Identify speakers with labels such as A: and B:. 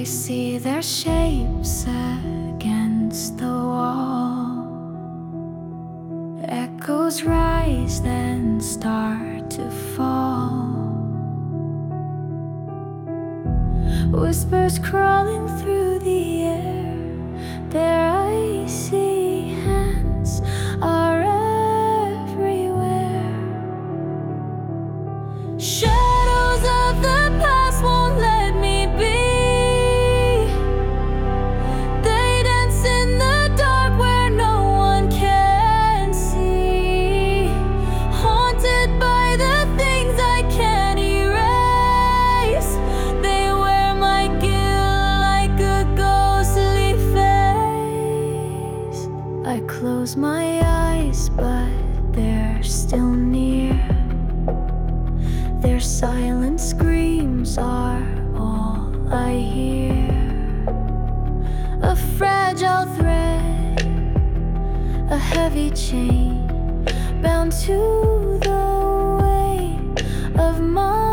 A: see their shapes against the wall. Echoes rise, then start to fall. Whispers crawling through the air, their icy hands are everywhere. Shadows of the past won't let me be. They dance in the dark where no one can see. Haunted by the things I can't erase. They wear my guilt like a ghostly face. I close my eyes, but they're still near. Their silent screams are all I hear. A fragile thread, a heavy chain, bound to the weight of my